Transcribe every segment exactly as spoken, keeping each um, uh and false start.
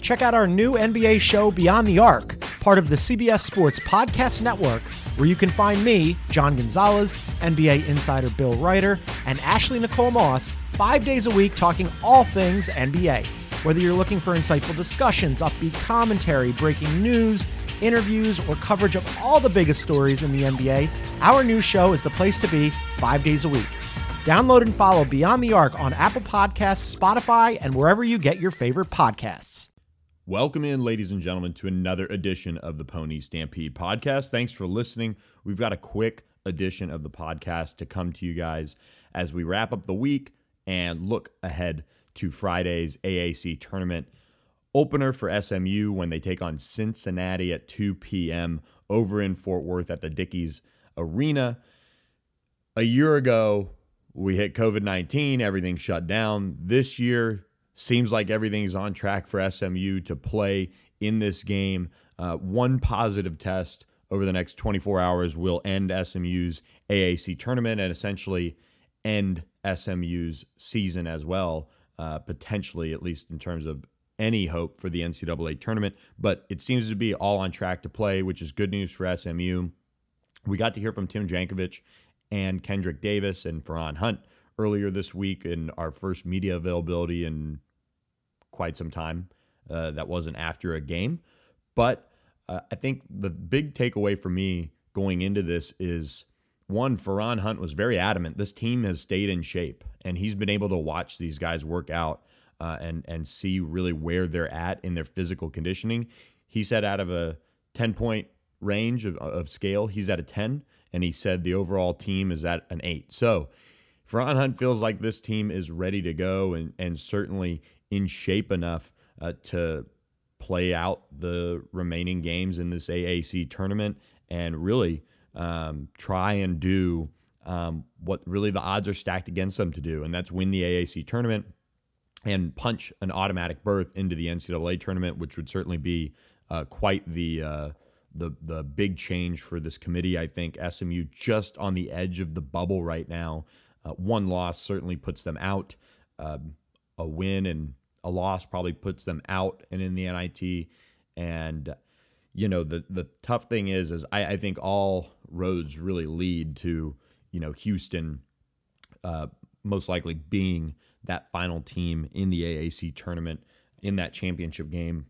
check out our new N B A show, Beyond the Arc, part of the C B S Sports Podcast Network, where you can find me, John Gonzalez, N B A insider Bill Ryder, and Ashley Nicole Moss, five days a week talking all things N B A. Whether you're looking for insightful discussions, upbeat commentary, breaking news, interviews, or coverage of all the biggest stories in the N B A, our new show is the place to be five days a week. Download and follow Beyond the Arc on Apple Podcasts, Spotify, and wherever you get your favorite podcasts. Welcome in, ladies and gentlemen, to another edition of the Pony Stampede podcast. Thanks for listening. We've got a quick edition of the podcast to come to you guys as we wrap up the week and look ahead to Friday's A A C tournament opener for S M U when they take on Cincinnati at two p.m. over in Fort Worth at the Dickies Arena. A year ago, we hit covid nineteen, everything shut down. This year, seems like everything's on track for S M U to play in this game. Uh, one positive test over the next twenty-four hours will end S M U's A A C tournament and essentially end S M U's season as well, uh, potentially, at least in terms of any hope for the N C double A tournament. But it seems to be all on track to play, which is good news for S M U. We got to hear from Tim Jankovich and Kendrick Davis and Farhan Hunt earlier this week in our first media availability in quite some time. Uh, that wasn't after a game. But uh, I think the big takeaway for me going into this is, one, Farhan Hunt was very adamant. This team has stayed in shape, and he's been able to watch these guys work out uh, and, and see really where they're at in their physical conditioning. He said out of a ten-point range of, of scale, he's at a ten, and he said the overall team is at an eight. So Farhan Hunt feels like this team is ready to go and, and certainly in shape enough uh, to play out the remaining games in this A A C tournament and really um, try and do um, what really the odds are stacked against them to do, and that's win the A A C tournament and punch an automatic berth into the N C double A tournament, which would certainly be uh, quite the uh, the the big change for this committee. I think S M U just on the edge of the bubble right now. Uh, one loss certainly puts them out. Uh, a win and a loss probably puts them out and in the N I T. And, you know, the the tough thing is, is I, I think all roads really lead to, you know, Houston uh, most likely being that final team in the A A C tournament in that championship game.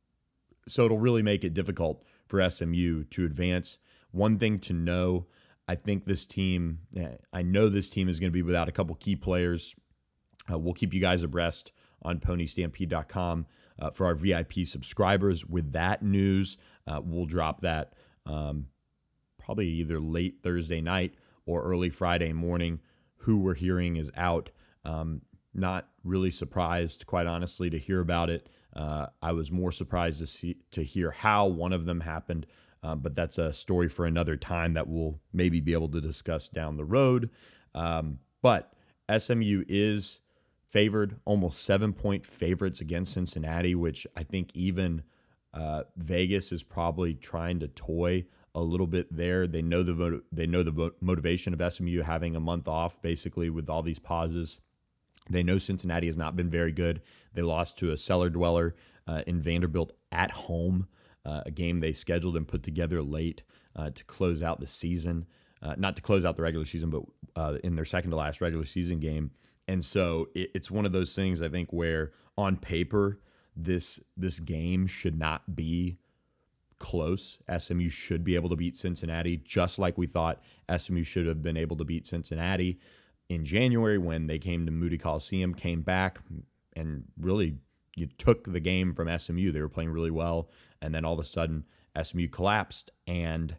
So it'll really make it difficult for S M U to advance. One thing to know, I think this team, I know this team is going to be without a couple key players. Uh, we'll keep you guys abreast on pony stampede dot com uh, for our V I P subscribers. With that news, uh, we'll drop that um, probably either late Thursday night or early Friday morning. Who we're hearing is out. Um, not really surprised, quite honestly, to hear about it. Uh, I was more surprised to see to hear how one of them happened, uh, but that's a story for another time that we'll maybe be able to discuss down the road. Um, but S M U is favored, almost seven-point favorites against Cincinnati, which I think even uh, Vegas is probably trying to toy a little bit there. They know the they know the motivation of S M U having a month off, basically, with all these pauses. They know Cincinnati has not been very good. They lost to a cellar dweller uh, in Vanderbilt at home, uh, a game they scheduled and put together late uh, to close out the season. Uh, not to close out the regular season, but uh, in their second to last regular season game. And so it, it's one of those things, I think, where on paper, this this game should not be close. S M U should be able to beat Cincinnati, just like we thought S M U should have been able to beat Cincinnati in January when they came to Moody Coliseum, came back, and really you took the game from S M U. They were playing really well, and then all of a sudden S M U collapsed, and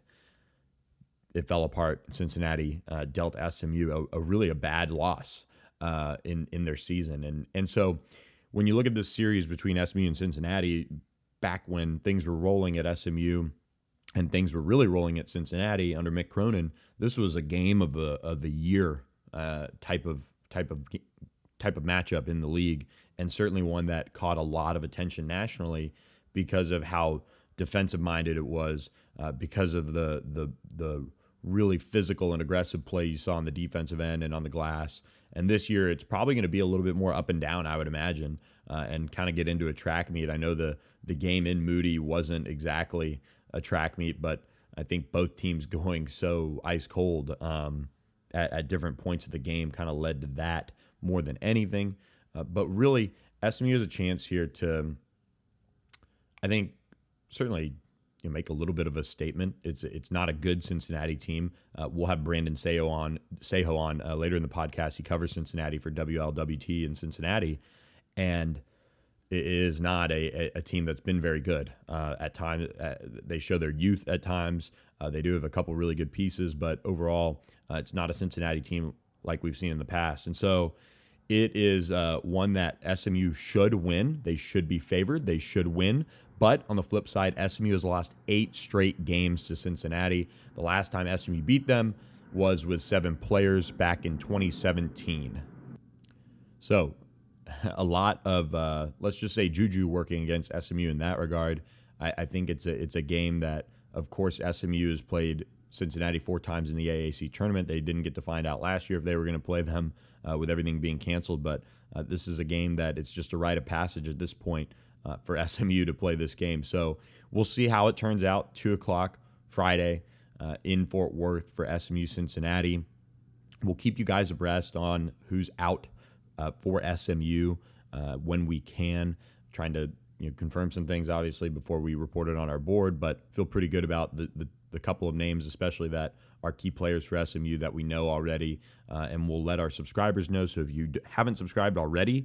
it fell apart. Cincinnati uh, dealt S M U a, a really a bad loss uh, in in their season, and and so when you look at this series between S M U and Cincinnati, back when things were rolling at S M U and things were really rolling at Cincinnati under Mick Cronin, this was a game of the of the year uh, type of type of type of matchup in the league, and certainly one that caught a lot of attention nationally because of how defensive minded it was, uh, because of the the the really physical and aggressive play you saw on the defensive end and on the glass. And this year, it's probably going to be a little bit more up and down, I would imagine, uh, and kind of get into a track meet. I know the the game in Moody wasn't exactly a track meet, but I think both teams going so ice cold um, at, at different points of the game kind of led to that more than anything. Uh, but really, S M U has a chance here to, I think, certainly you know, make a little bit of a statement. It's it's not a good Cincinnati team. Uh, we'll have Brandon Seho on Seho on uh, later in the podcast. He covers Cincinnati for W L W T in Cincinnati, and it is not a, a, a team that's been very good. Uh, at times, uh, they show their youth at times. Uh, they do have a couple really good pieces, but overall, uh, it's not a Cincinnati team like we've seen in the past. And so it is uh, one that S M U should win. They should be favored. They should win. But on the flip side, S M U has lost eight straight games to Cincinnati. The last time S M U beat them was with seven players back in twenty seventeen. So a lot of, uh, let's just say, juju working against S M U in that regard. I, I think it's a, it's a game that, of course, S M U has played Cincinnati four times in the A A C tournament. They didn't get to find out last year if they were going to play them uh, with everything being canceled. But uh, this is a game that it's just a rite of passage at this point uh, for S M U to play this game. So we'll see how it turns out. two o'clock Friday uh, in Fort Worth for S M U Cincinnati. We'll keep you guys abreast on who's out uh, for S M U uh, when we can, trying to you know, confirm some things, obviously, before we report it on our board, but feel pretty good about the, the, the couple of names, especially that are key players for S M U that we know already, uh, and we'll let our subscribers know. So if you d- haven't subscribed already,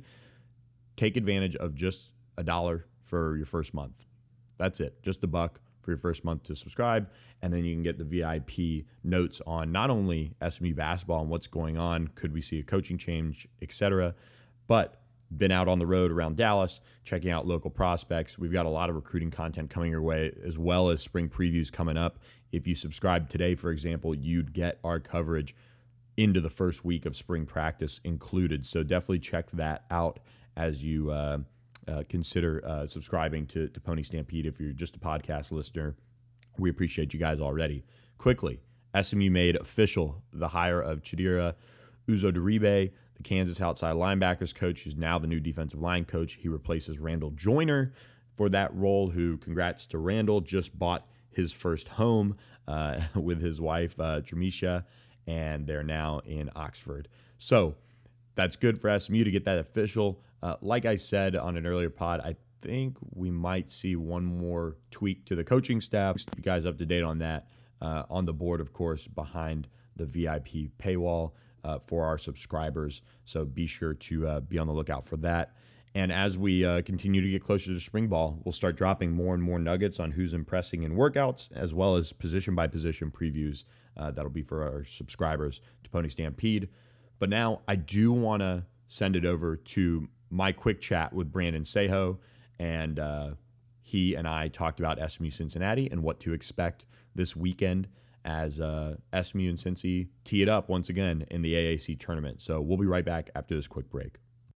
take advantage of just a dollar for your first month. That's it, just a buck for your first month to subscribe, and then you can get the V I P notes on not only S M U basketball and what's going on, could we see a coaching change, et cetera, but been out on the road around Dallas, checking out local prospects. We've got a lot of recruiting content coming your way, as well as spring previews coming up. If you subscribe today, for example, you'd get our coverage into the first week of spring practice included. So definitely check that out as you uh, uh, consider uh, subscribing to, to Pony Stampede. If you're just a podcast listener, we appreciate you guys already. Quickly, S M U made official the hire of Chidera Uzodiribe, the Kansas outside linebackers coach, who's now the new defensive line coach. He replaces Randall Joyner for that role, who, congrats to Randall, just bought his first home uh, with his wife, uh, Tremisha, and they're now in Oxford. So that's good for S M U to get that official. Uh, like I said on an earlier pod, I think we might see one more tweak to the coaching staff. Keep you guys up to date on that uh, on the board, of course, behind the V I P paywall. Uh, for our subscribers, so be sure to uh, be on the lookout for that. And as we uh, continue to get closer to spring ball, we'll start dropping more and more nuggets on who's impressing in workouts, as well as position-by-position previews. Uh, that'll be for our subscribers to Pony Stampede. But now I do want to send it over to my quick chat with Brandon Seho, and uh, he and I talked about S M U Cincinnati and what to expect this weekend as uh, S M U and Cincy tee it up once again in the A A C tournament. So we'll be right back after this quick break.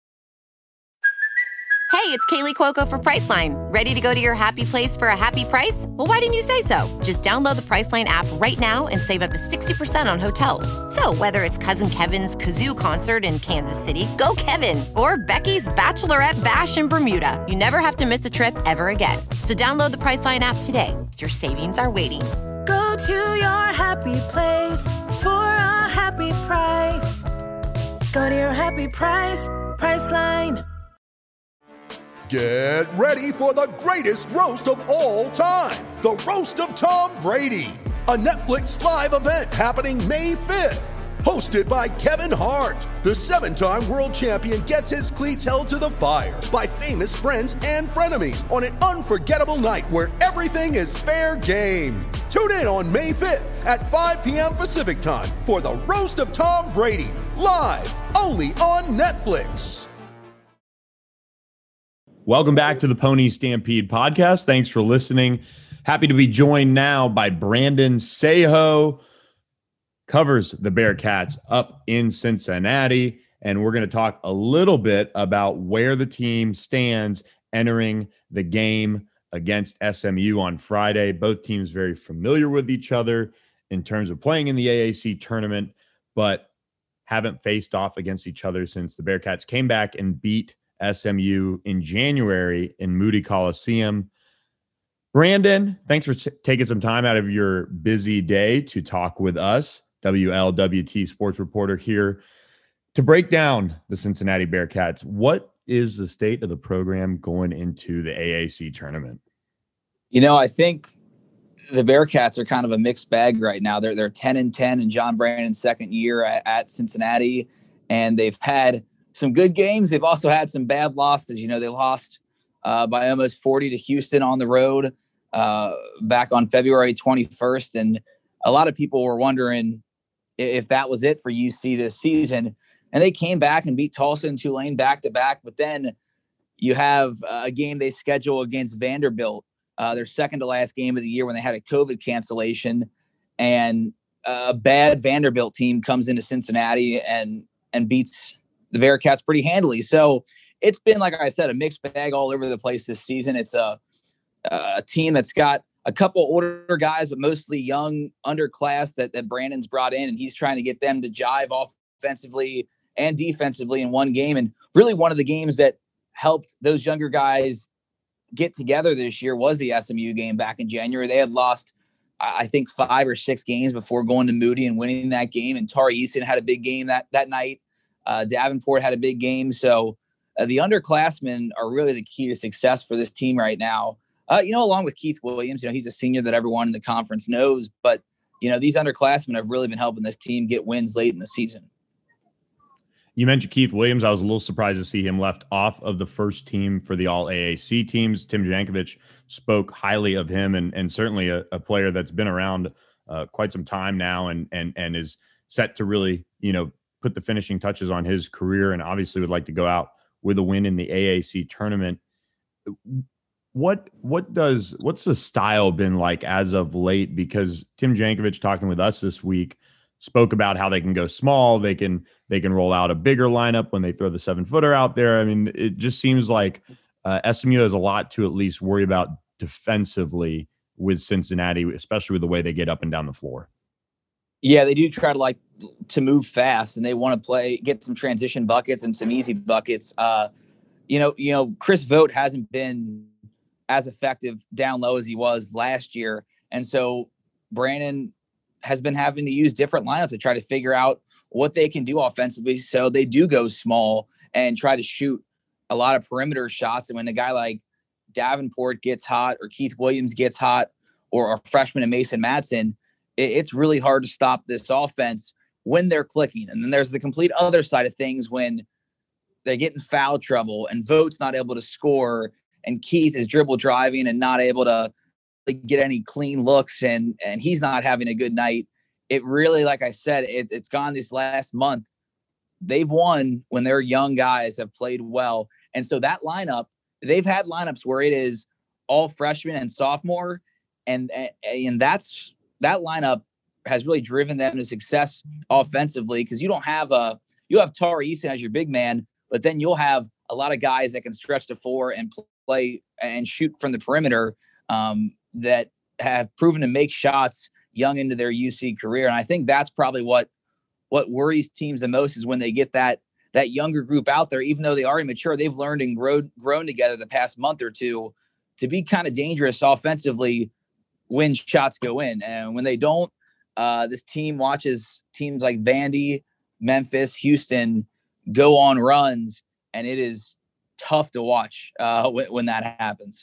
Hey, it's Kaylee Cuoco for Priceline. Ready to go to your happy place for a happy price? Well, why didn't you say so? Just download the Priceline app right now and save up to sixty percent on hotels. So whether it's Cousin Kevin's Kazoo Concert in Kansas City, go Kevin, or Becky's Bachelorette Bash in Bermuda, you never have to miss a trip ever again. So download the Priceline app today. Your savings are waiting. Go to your happy place for a happy price. Go to your happy price, Priceline. Get ready for the greatest roast of all time, the Roast of Tom Brady, a Netflix live event happening May fifth. Hosted by Kevin Hart, the seven-time world champion gets his cleats held to the fire by famous friends and frenemies on an unforgettable night where everything is fair game. Tune in on May fifth at five p.m. Pacific time for the Roast of Tom Brady, live only on Netflix. Welcome back to the Pony Stampede podcast. Thanks for listening. Happy to be joined now by Brandon Seho, covers the Bearcats up in Cincinnati, and we're going to talk a little bit about where the team stands entering the game against S M U on Friday. Both teams very familiar with each other, in terms of playing in the A A C tournament, but haven't faced off against each other since the Bearcats came back and beat S M U in January in Moody Coliseum. Brandon, thanks for t- taking some time out of your busy day to talk with us, W L W T sports reporter here, to break down the Cincinnati Bearcats. What is the state of the program going into the A A C tournament? You know, I think the Bearcats are kind of a mixed bag right now. They're they're ten and ten in John Brannon's second year at, at Cincinnati, and they've had some good games. They've also had some bad losses. You know, they lost uh, by almost forty to Houston on the road uh, back on February twenty-first, and a lot of people were wondering if that was it for U C this season. And they came back and beat Tulsa and Tulane back to back. But then you have a game they schedule against Vanderbilt, uh, their second to last game of the year when they had a COVID cancellation, and a bad Vanderbilt team comes into Cincinnati and and beats the Bearcats pretty handily. So it's been, like I said, a mixed bag all over the place this season. It's a a team that's got a couple older guys, but mostly young underclass that that Brannon's brought in, and he's trying to get them to jive offensively and defensively in one game. And really one of the games that helped those younger guys get together this year was the S M U game back in January. They had lost, I think, five or six games before going to Moody and winning that game. And Tari Eason had a big game that, that night. Uh, Davenport had a big game. So uh, the underclassmen are really the key to success for this team right now. Uh, you know, along with Keith Williams, you know, he's a senior that everyone in the conference knows, but you know, these underclassmen have really been helping this team get wins late in the season. You mentioned Keith Williams. I was a little surprised to see him left off of the first team for the all A A C teams. Tim Jankovich spoke highly of him, and and certainly a, a player that's been around uh, quite some time now, and and and is set to really, you know, put the finishing touches on his career, and obviously would like to go out with a win in the A A C tournament. What what does what's the style been like as of late? Because Tim Jankovich, talking with us this week, spoke about how they can go small, they can they can roll out a bigger lineup when they throw the seven footer out there. I mean, it just seems like uh, S M U has a lot to at least worry about defensively with Cincinnati, especially with the way they get up and down the floor. Yeah, they do try to like to move fast, and they want to play, get some transition buckets and some easy buckets. Uh, you know, you know, Chris Vogt hasn't been as effective down low as he was last year, and so Brannon has been having to use different lineups to try to figure out what they can do offensively. So they do go small and try to shoot a lot of perimeter shots. And when a guy like Davenport gets hot, or Keith Williams gets hot, or a freshman and Mason Madsen, it, it's really hard to stop this offense when they're clicking. And then there's the complete other side of things when they get in foul trouble and Vogt's not able to score, and Keith is dribble driving and not able to get any clean looks, and and he's not having a good night. It really, like I said, it, it's gone this last month. They've won when their young guys have played well. And so that lineup, they've had lineups where it is all freshmen and sophomore. And, and that's, that lineup has really driven them to success offensively, because you don't have a, you have Tari Eason as your big man, but then you'll have a lot of guys that can stretch to four and play and shoot from the perimeter, um, that have proven to make shots young into their U C career. And I think that's probably what what worries teams the most, is when they get that that younger group out there, even though they are immature, they've learned and grown grown together the past month or two to be kind of dangerous offensively when shots go in. And when they don't, uh, this team watches teams like Vandy, Memphis, Houston go on runs, and it is tough to watch uh, when, when that happens.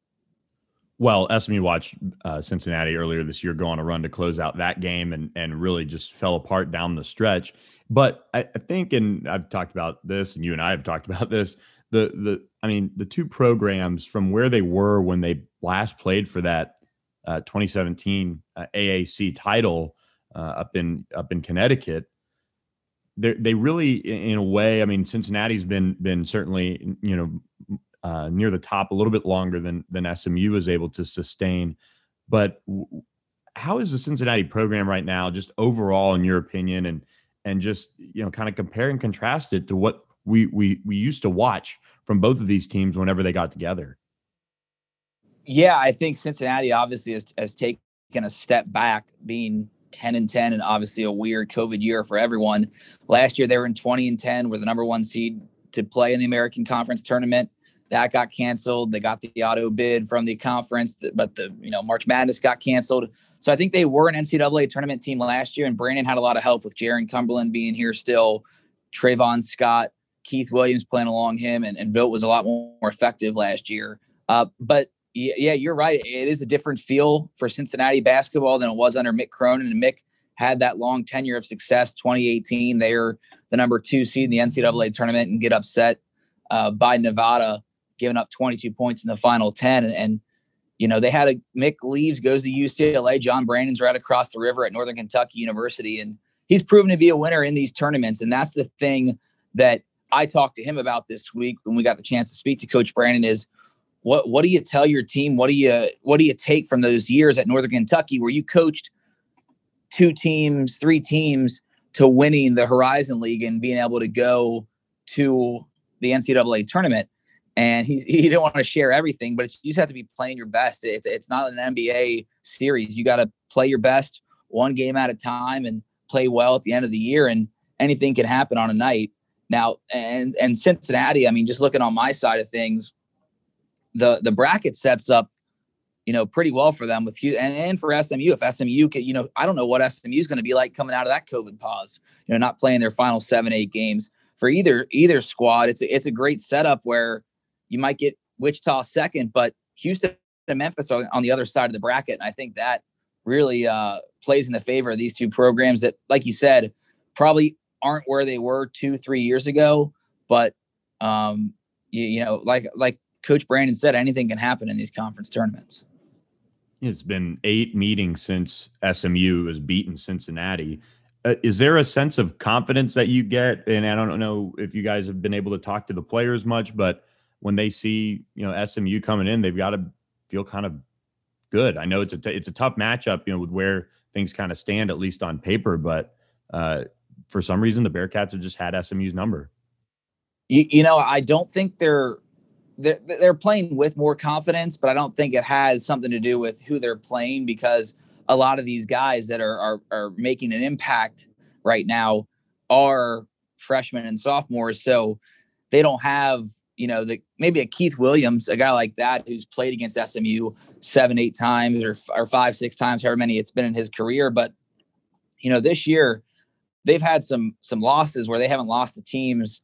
Well, S M U watched uh, Cincinnati earlier this year go on a run to close out that game, and and really just fell apart down the stretch. But I, I think, and I've talked about this, and you and I have talked about this, the the I mean, the two programs from where they were when they last played for that uh, twenty seventeen uh, A A C title uh, up in up in Connecticut, they they really, in a way, I mean, Cincinnati's been been certainly, you know, Uh, near the top a little bit longer than than S M U was able to sustain. But w- how is the Cincinnati program right now, just overall, in your opinion, and and just, you know, kind of compare and contrast it to what we we we used to watch from both of these teams whenever they got together? Yeah, I think Cincinnati obviously has, has taken a step back, being ten and ten, and obviously a weird COVID year for everyone. Last year they were in twenty and ten, were the number one seed to play in the American Conference tournament. That got canceled. They got the auto bid from the conference, but the you know March Madness got canceled. So I think they were an N C double A tournament team last year, and Brandon had a lot of help with Jaron Cumberland being here still, Trayvon Scott, Keith Williams playing along him, and, and Vogt was a lot more effective last year. Uh, but yeah, you're right. It is a different feel for Cincinnati basketball than it was under Mick Cronin, and Mick had that long tenure of success. twenty eighteen, they are the number two seed in the N C double A tournament and get upset uh, by Nevada, giving up twenty-two points in the final ten. And, and you know, they had a Mick leaves, goes to U C L A. John Brandon's right across the river at Northern Kentucky University. And he's proven to be a winner in these tournaments. And that's the thing that I talked to him about this week when we got the chance to speak to Coach Brandon is what, what do you tell your team? What do you, what do you take from those years at Northern Kentucky where you coached two teams, three teams to winning the Horizon League and being able to go to the N C double A tournament? And he's, he didn't want to share everything, but it's, you just have to be playing your best. It's, it's not an N B A series. You got to play your best one game at a time and play well at the end of the year, and anything can happen on a night. Now, and, and Cincinnati, I mean, just looking on my side of things, the, the bracket sets up, you know, pretty well for them with and, and for S M U. If S M U can, you know, I don't know what S M U is going to be like coming out of that COVID pause, you know, not playing their final seven, eight games for either, either squad. It's a, it's a great setup where you might get Wichita second, but Houston and Memphis are on the other side of the bracket. And I think that really uh, plays in the favor of these two programs that, like you said, probably aren't where they were two, three years ago. But, um, you, you know, like like Coach Brandon said, anything can happen in these conference tournaments. It's been eight meetings since S M U has beaten Cincinnati. Uh, is there a sense of confidence that you get? And I don't know if you guys have been able to talk to the players much, but when they see, you know, S M U coming in, they've got to feel kind of good. I know it's a, t- it's a tough matchup, you know, with where things kind of stand, at least on paper, but uh, for some reason, the Bearcats have just had S M U's number. You, you know, I don't think they're, they're, they're playing with more confidence, but I don't think it has something to do with who they're playing, because a lot of these guys that are, are, are making an impact right now are freshmen and sophomores. So they don't have, you know, the, maybe a Keith Williams, a guy like that who's played against S M U seven, eight times or, or five, six times, however many it's been in his career. But, you know, this year they've had some, some losses where they haven't lost the teams,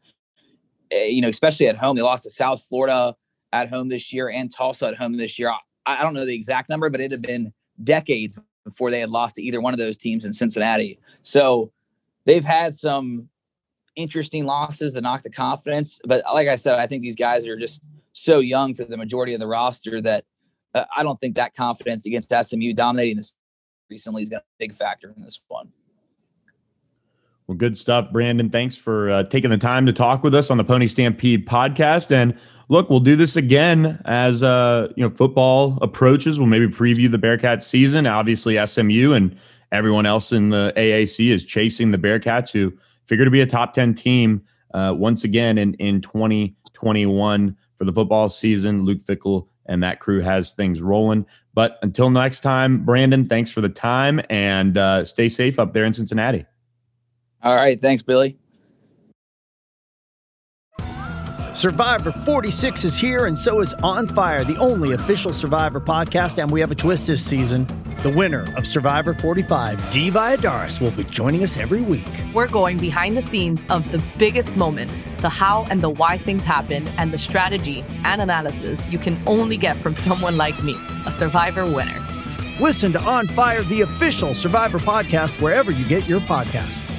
uh, you know, especially at home. They lost to South Florida at home this year and Tulsa at home this year. I, I don't know the exact number, but it had been decades before they had lost to either one of those teams in Cincinnati. So they've had some interesting losses to knock the confidence. But like I said, I think these guys are just so young for the majority of the roster that uh, I don't think that confidence against S M U dominating this recently is going to be a big factor in this one. Well, good stuff, Brandon. Thanks for uh, taking the time to talk with us on the Pony Stampede podcast. And look, we'll do this again as uh, you know, football approaches. We'll maybe preview the Bearcats season. Obviously, S M U and everyone else in the A A C is chasing the Bearcats, who figure to be a top ten team uh, once again in, in twenty twenty-one for the football season. Luke Fickell and that crew has things rolling. But until next time, Brandon, thanks for the time, and uh, stay safe up there in Cincinnati. All right. Thanks, Billy. Survivor forty-six is here, and so is On Fire, the only official Survivor podcast, and we have a twist this season. The winner of Survivor forty-five, Dee Valladares, will be joining us every week. We're going behind the scenes of the biggest moments, the how and the why things happen, and the strategy and analysis you can only get from someone like me, a Survivor winner. Listen to On Fire, the official Survivor podcast, wherever you get your podcasts.